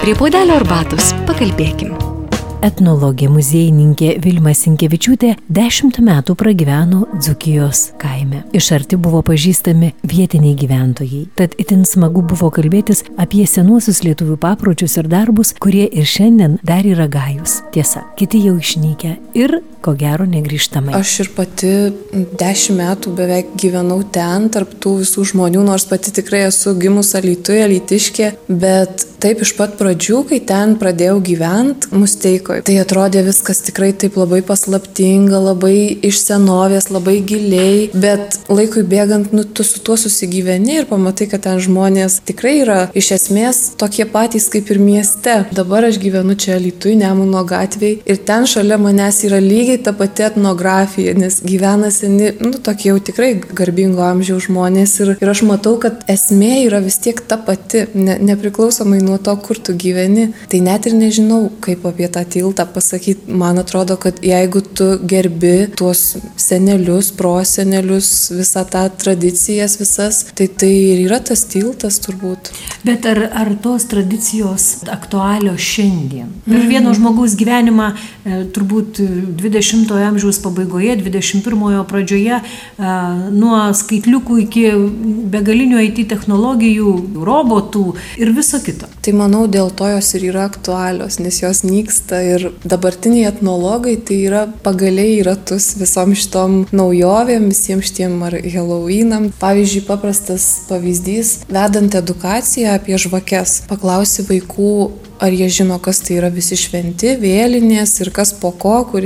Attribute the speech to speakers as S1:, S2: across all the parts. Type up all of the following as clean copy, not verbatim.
S1: Prie puodelio arbatos pakalbėkim.
S2: Etnologė muziejininkė Vilma Sinkevičiūtė 10 metų pragyveno Dzūkijos kaime. Iš arti buvo pažįstami vietiniai gyventojai. Tad itin smagu buvo kalbėtis apie senuosius lietuvių papročius ir darbus, kurie ir šiandien dar yra gajūs. Tiesa, kiti jau išnykę ir, ko gero, negrįžtamai.
S3: Aš ir pati 10 metų beveik gyvenau ten, tarp tų visų žmonių, nors pati tikrai esu gimus Alytuje, alytiškė, bet taip iš pat pradžių, kai ten pradėjau gyventi Musteikoje, tai atrodė viskas tikrai taip labai paslaptinga, labai iš senovės, labai giliai, bet laikui bėgant, tu su tuo susigyveni ir pamatai, kad ten žmonės tikrai yra iš esmės tokie patys kaip ir mieste. Dabar aš gyvenu čia Alytuje, Nemuno gatvėje ir ten šalia manęs yra lygiai ta pati etnografija, nes gyvena seni, tokie jau tikrai garbingo amžiaus žmonės ir aš matau, kad esmė yra vis tiek ta pati, nepriklausomai nuo to, kur tu gyveni. Tai net ir nežinau, kaip apie tą tiltą pasakyti. Man atrodo, kad jeigu tu gerbi tuos senelius, prosenelius, visą tą tradicijas visas, tai ir yra tas tiltas turbūt.
S2: Bet ar tos tradicijos aktualios šiandien? Per vieno žmogaus gyvenimą turbūt 20-ojo amžiaus pabaigoje, 21-ojo pradžioje, nuo skaitliukų iki begalinių IT technologijų, robotų ir viso kito.
S3: Tai manau, dėl to jos ir yra aktualios, nes jos nyksta ir dabartiniai etnologai tai yra pagaliai į ratus visom šitom naujovėm, visiems šitiem ar Halloweenam. Pavyzdžiui, paprastas pavyzdys, vedant edukaciją apie žvakes. Paklausi vaikų, ar jie žino, kas tai yra visi šventi, vėlinės ir kas po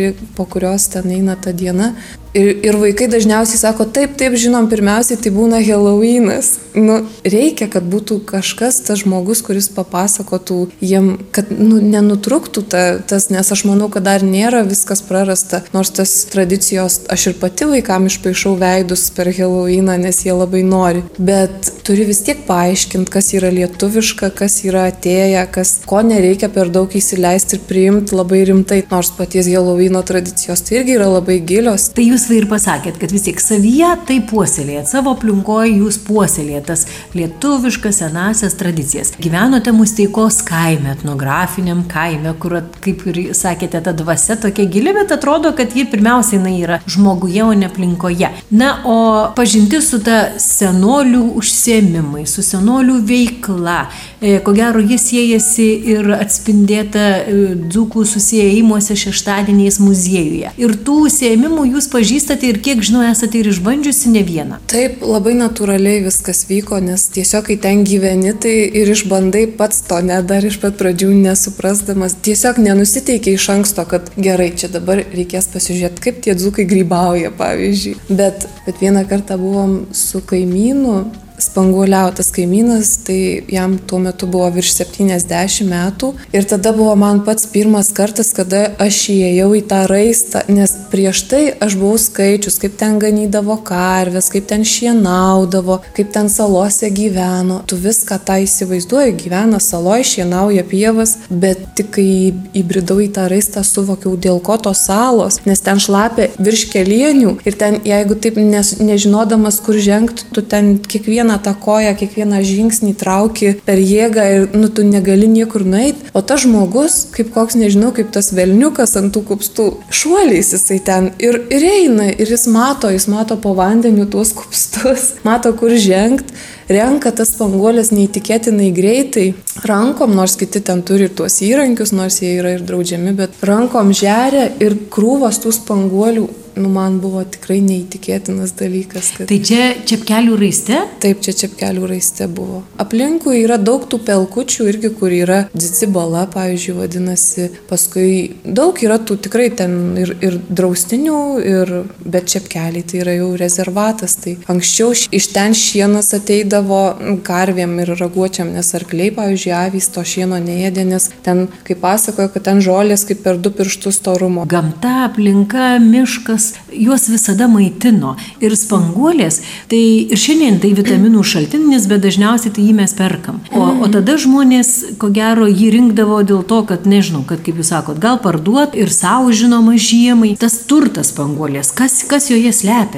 S3: kurios ten eina ta diena. Ir vaikai dažniausiai sako, taip, žinom, pirmiausiai tai būna Halloweenas. Reikia, kad būtų kažkas, tas žmogus, kuris papasakotų jiem, kad nenutrūktų tas, nes aš manau, kad dar nėra viskas prarasta, nors tas tradicijos, aš ir pati vaikam išpaišau veidus per Halloweeną, nes jie labai nori, bet turi vis tiek paaiškinti, kas yra lietuviška, kas yra atėję, ko nereikia per daug įsileisti ir priimti labai rimtai, nors paties Halloweeno tradicijos tai irgi yra labai gilios.
S2: Tai jūs ir pasakėt, kad vis tiek savyje tai puoselėjat, savo aplinkoje jūs puoselėjat tas lietuviškas senasias tradicijas. Gyvenote Musteikos kaime, etnografiniam kaime, kur, kaip ir sakėte, ta dvasia tokia gili, bet atrodo, kad ji pirmiausiai yra žmoguje, o ne aplinkoje. Na, o pažintis su ta senolių užsiėmimai, su senolių veikla, ko gero jis siejasi ir atspindėta dzūkų susiėjimuose šeštadieniais muziejuje. Ir tų užsiėmimų jūs pažįstate ir kiek žinau, esate ir išbandžiusi ne vieną.
S3: Taip, labai natūraliai viskas vyko, nes tiesiog kai ten gyveni, tai ir išbandai pats to, dar iš pat pradžių nesuprasdamas. Tiesiog nenusiteikia iš anksto, kad gerai, čia dabar reikės pasižiūrėti, kaip tie dzūkai grybauja, pavyzdžiui. Bet vieną kartą buvom su kaimynu, Spanguoliautas kaimynas, tai jam tuo metu buvo virš 70 metų ir tada buvo man pats pirmas kartas, kada aš įėjau į tą raistą, nes prieš tai aš buvau skaičius, kaip ten ganydavo karves, kaip ten šienaudavo, kaip ten salose gyveno. Tu viską tą įsivaizduoji, gyvena saloj, šienauja pievas, bet tik kai įbridau į tą raistą suvokiau, dėl ko tos salos, nes ten šlapia virš kelienių ir ten, jeigu taip nežinodamas, kur žengti, tu ten kiekvieną tą koją, kiekvieną žingsnį trauki per jėgą ir tu negali niekur nueiti. O tas žmogus, kaip koks, nežinau, kaip tas velniukas ant tų kupstų, šuoliais jisai ten ir eina ir jis mato po vandeniu tuos kupstus, mato kur žengti, renka tas spanguolės neįtikėtinai greitai, rankom, nors kiti ten turi ir tuos įrankius, nors jie yra ir draudžiami, bet rankom žeria ir krūvas tų spanguolių. Man buvo tikrai neįtikėtinas dalykas.
S2: Tai čia Čepkelių raiste?
S3: Taip, čia Čepkelių raiste buvo. Aplinkui yra daug tų pelkučių irgi, kur yra dzicibala, pavyzdžiui, vadinasi. Paskui daug yra tų tikrai ten ir draustinių, bet Čepkeliai tai yra jau rezervatas. Tai anksčiau iš ten šienas ateidavo karvėm ir raguočiam, nes arkliai, pavyzdžiui, avys to šieno neėdė, nes ten, kaip pasakojo, kad ten žolės kaip per 2 pirštus storumo.
S2: Gamta, aplinka, miškas, juos visada maitino. Ir spanguolės, tai ir šiandien tai vitaminų šaltinis, bet dažniausiai tai jį mes perkam. O tada žmonės, ko gero, jį rinkdavo dėl to, kad, nežinau, kad, kaip jūs sakot, gal parduot ir savo žinoma žiemai. Tas turtas spanguolės, kas joje slepiasi?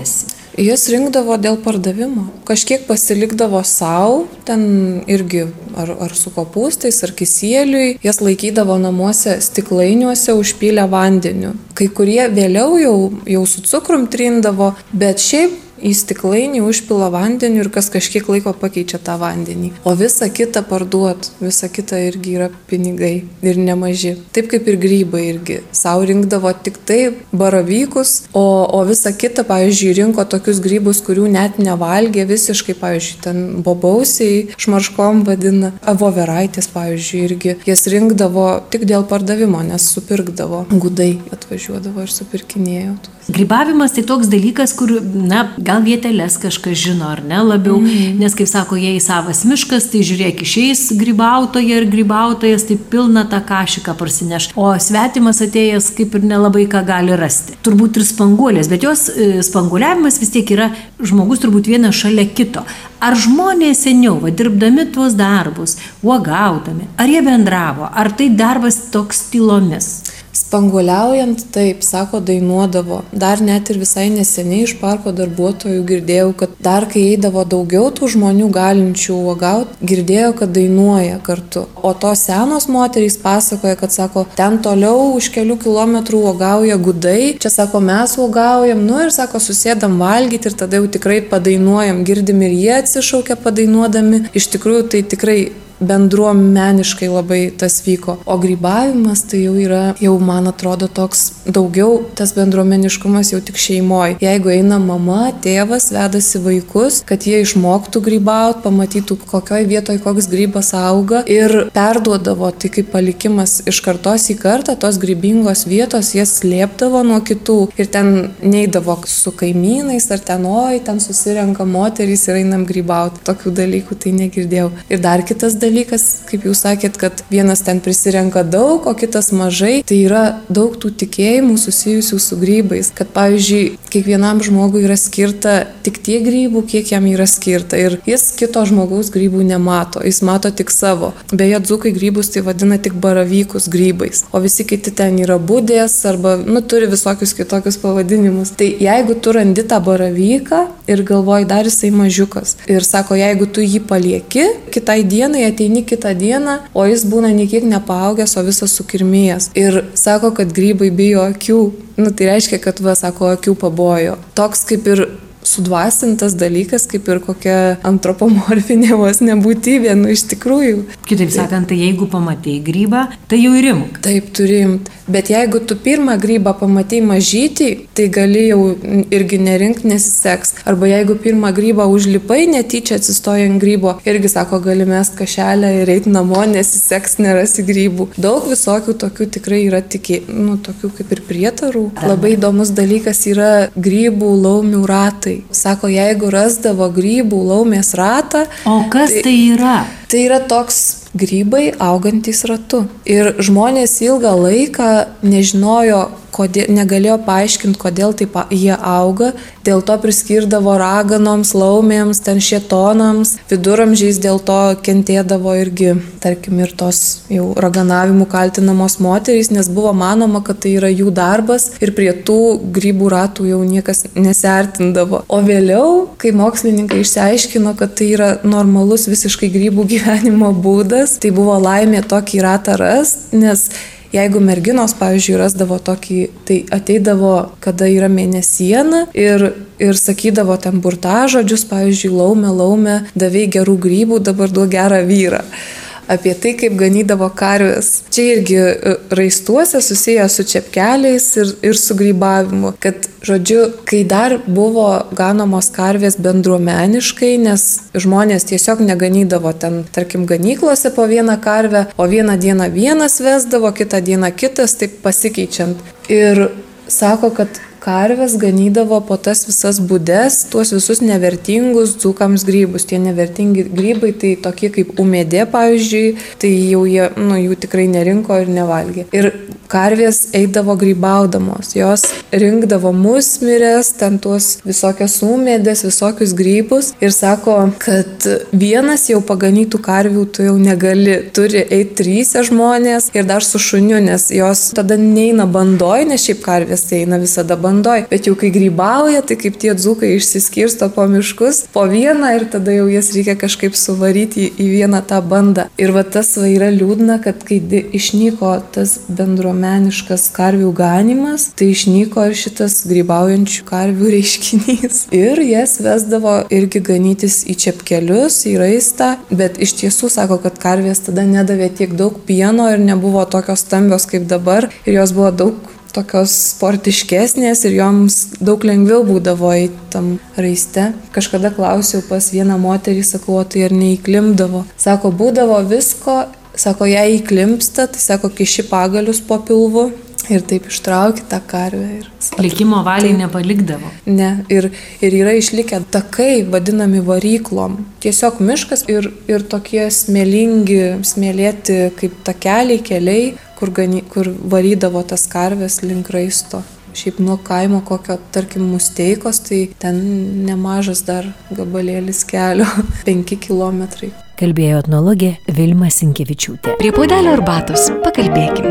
S3: Jas rinkdavo dėl pardavimo. Kažkiek pasilikdavo savo, ten irgi ar su kopūstais, ar kisieliui. Jas laikydavo namuose stiklainiuose užpylę vandeniu. Kai kurie vėliau jau su cukrum trindavo, bet šiaip į stiklainį užpila vandeniu ir kas kažkiek laiko pakeičia tą vandenį. O visą kitą parduot, visą kitą irgi yra pinigai ir nemaži. Taip kaip ir grybai irgi. Sau rinkdavo tik tai baravykus, o visą kitą, pavyzdžiui, rinko tokius grybus, kurių net nevalgė visiškai, pavyzdžiui, ten bobausiai šmarškom vadina, voveraitės, pavyzdžiui, irgi. Jas rinkdavo tik dėl pardavimo, nes supirkdavo. Gudai atvažiuodavo ir supirkinėjo.
S2: Grybavimas tai toks dalykas, kur, gal vieteles kažkas žino, ar ne, labiau, nes, kaip sako, jei savas miškas, tai žiūrėk, išeis grybautoja ir grybautojas, tai pilna tą kašiką parsineš, o svetimas atėjęs kaip ir nelabai ką gali rasti. Turbūt ir spanguolės, bet jos spanguoliavimas vis tiek yra žmogus turbūt vienas šalia kito. Ar žmonės seniau, dirbdami tuos darbus, uogaudami, ar jie bendravo, ar tai darbas toks tylomis?
S3: Spanguoliaujant, taip, sako, dainuodavo. Dar net ir visai neseniai iš parko darbuotojų girdėjau, kad dar kai eidavo daugiau tų žmonių galinčių uogauti, girdėjau, kad dainuoja kartu. O tos senos moterys pasakoja, kad, sako, ten toliau už kelių kilometrų uogauja gudai, čia, sako, mes uogaujam, ir, sako, susėdam valgyti ir tada jau tikrai padainuojam, girdim ir jie atsišaukia padainuodami. Iš tikrųjų, tai tikrai bendruomeniškai labai tas vyko. O grybavimas tai jau yra, man atrodo, toks daugiau tas bendruomeniškumas jau tik šeimoje. Jeigu eina mama, tėvas, vedasi vaikus, kad jie išmoktų grybauti, pamatytų, kokioj vietoje koks grybas auga ir perduodavo, tai kaip palikimas iš kartos į kartą, tos grybingos vietos jas slėpdavo nuo kitų ir ten neidavo su kaimynais ar ten susirenka moterys ir einam grybauti. Tokių dalykų tai negirdėjau. Ir dar kitas dalykas, kaip jūs sakėt, kad vienas ten prisirenka daug, o kitas mažai, tai yra daug tų tikėjimų susijusių su grybais, kad, pavyzdžiui, kiekvienam žmogui yra skirta tik tiek grybų, kiek jam yra skirta ir jis kito žmogaus grybų nemato, jis mato tik savo. Beje, dzūkai grybus tai vadina tik baravykus grybais, o visi kiti ten yra budės arba, turi visokius kitokius pavadinimus. Tai jeigu tu randi tą baravyką ir galvoji, dar jisai mažiukas ir sako, jeigu tu jį palieki, kitai dienai ateini kitą dieną, o jis būna niekiek nepaaugęs, o visas sukirmėjęs. Ir sako, kad grybai bijo akių. Tai reiškia, kad, sako, akių pabojo. Toks kaip ir sudvasintas dalykas, kaip ir kokia antropomorfinė vos nebūtybė, iš tikrųjų.
S2: Kitaip sakant, tai jeigu pamatei grybą, tai jau ir imk.
S3: Taip, turi imti. Bet jeigu tu pirmą grybą pamatei mažytį, tai gali jau irgi nerinkti, nesiseks. Arba jeigu pirmą grybą užlipai, netyčia atsistoja ant grybo, irgi sako, gali mest kašelę ir eiti namo, nesiseks, nerasi grybų. Daug visokių tokių tikrai yra tokių kaip ir prietarų. Labai įdomus dalykas yra grybų laumių ratai. Sako, jeigu rasdavo grybų laumės ratą...
S2: O kas tai yra?
S3: Tai yra toks grybai augantys ratu. Ir žmonės ilgą laiką nežinojo, negalėjo paaiškinti, kodėl taip jie auga. Dėl to priskirdavo raganoms, laumėms, ten šėtonams. Viduramžiais dėl to kentėdavo irgi, tarkim, ir tos jau raganavimų kaltinamos moterys, nes buvo manoma, kad tai yra jų darbas ir prie tų grybų ratų jau niekas nesiartindavo. O vėliau, kai mokslininkai išsiaiškino, kad tai yra normalus visiškai grybų gyvenimo būdas, tai buvo laimė tokį ratą rasti, nes jeigu merginos, pavyzdžiui, rasdavo tokį, tai ateidavo, kada yra mėnesiena ir sakydavo ten burtažodžius, pavyzdžiui, laumė, davei gerų grybų, dabar duok gerą vyrą. Apie tai, kaip ganydavo karves. Čia irgi raistuose susiję su čepkeliais ir su grybavimu. Kad, žodžiu, kai dar buvo ganomos karvės bendruomeniškai, nes žmonės tiesiog neganydavo ten, tarkim, ganyklose po vieną karvę, o vieną dieną vienas vesdavo, kitą dieną kitas, taip pasikeičiant. Ir sako, kad karvės ganydavo po tas visas būdes, tuos visus nevertingus dzūkams grybus. Tie nevertingi grybai, tai tokie kaip umėdė, pavyzdžiui, tai jau jie, jų tikrai nerinko ir nevalgė. Ir karvės eidavo grybaudamos, jos rinkdavo musmirės, ten tuos visokias umėdės, visokius grybus ir sako, kad vienas jau paganytų karvių tu jau negali, turi eiti 3 žmonės ir dar su šuniu, nes jos tada neina bandoj, nes šiaip karvės eina visada bandoj. bandoj, bet jau kai grybauja, tai kaip tie dzūkai išsiskirsto po miškus, po vieną ir tada jau jas reikia kažkaip suvaryti į vieną tą bandą. Ir va tas va yra liūdna, kad kai išnyko tas bendruomeniškas karvių ganimas, tai išnyko ir šitas grybaujančių karvių reiškinys. Ir jas vesdavo irgi ganytis į čepkelius, į raistą, bet iš tiesų sako, kad karvės tada nedavė tiek daug pieno ir nebuvo tokios stambios kaip dabar ir jos buvo daug tokios sportiškesnės ir joms daug lengviau būdavo į tam raiste. Kažkada klausiau pas vieną moterį, sakau, o tai ar neįklimpdavo? Sako, būdavo visko, sako, jei įklimpsta, tai sako, kiši pagalius po pilvu ir taip ištrauki tą karvę.
S2: Likimo valiai nepalikdavo.
S3: Ne, ir yra išlikę takai, vadinami varyklom. Tiesiog miškas ir tokie smėlėti kaip takeliai, keliai, kur varydavo tas karvės link raisto. Šiaip nuo kaimo kokio, tarkim, Musteikos, tai ten nemažas dar gabalėlis kelio, 5 kilometrai.
S1: Kalbėjo etnologė Vilma Sinkevičiūtė. Prie puodelio arbatos pakalbėkim.